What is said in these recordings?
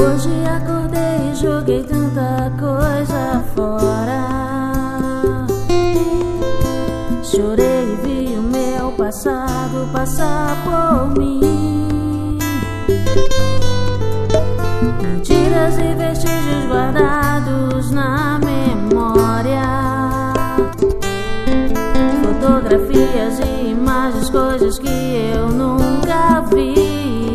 Hoje acordei e joguei tanta coisa fora. Chorei e vi o meu passado passar por mim. Mentiras e vestígios guardados na memória. Fotografias e imagens, coisas que eu nunca vi.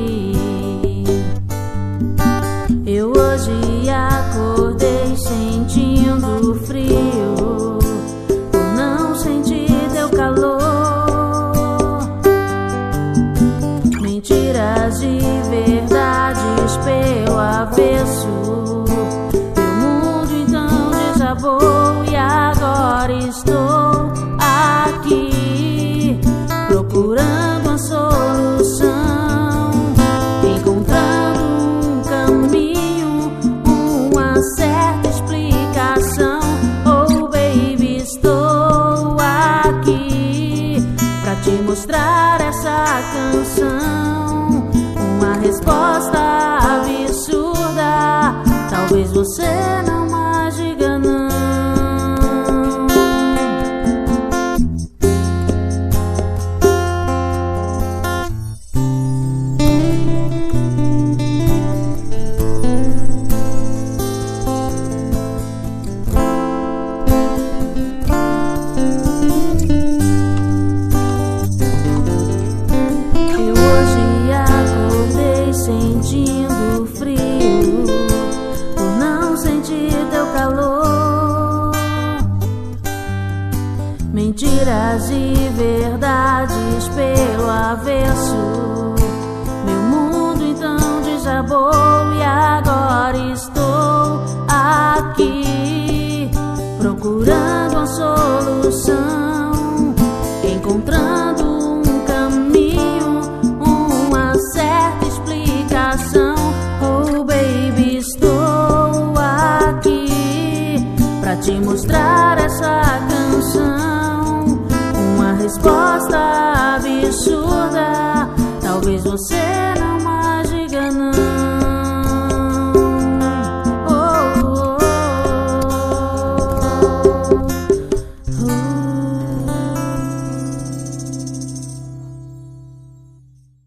Eu hoje acordei sentindo frio, por não sentir teu calor. Mentiras e verdades pelo avesso. Meu mundo então desabou e agora estou aqui procurando uma solução, encontrando um caminho, uma certa explicação. Oh baby, estou aqui pra te mostrar essa canção, uma resposta absurda. Talvez você não mais diga não. Sentindo frio, por não sentir teu calor. Mentiras e verdades pelo avesso. Meu mundo então desabou e agora estou aqui procurando uma solução, encontrando um caminho, uma certa explicação. Oh baby, estou aqui pra te mostrar essa canção, uma resposta absurda. Talvez você